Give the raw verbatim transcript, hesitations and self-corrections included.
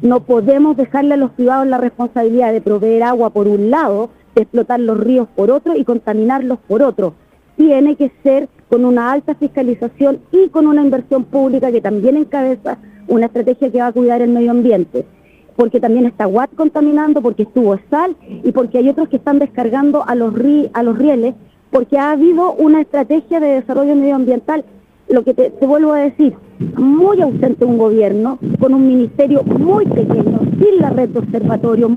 No podemos dejarle a los privados la responsabilidad de proveer agua por un lado, de explotar los ríos por otro y contaminarlos por otro. Tiene que ser con una alta fiscalización y con una inversión pública que también encabeza una estrategia que va a cuidar el medio ambiente. Porque también está Watt contaminando, porque estuvo Sal y porque hay otros que están descargando a los, ri a los rieles, porque ha habido una estrategia de desarrollo medioambiental, lo que te, te vuelvo a decir, muy ausente un gobierno, con un ministerio muy pequeño, sin la red de observatorio.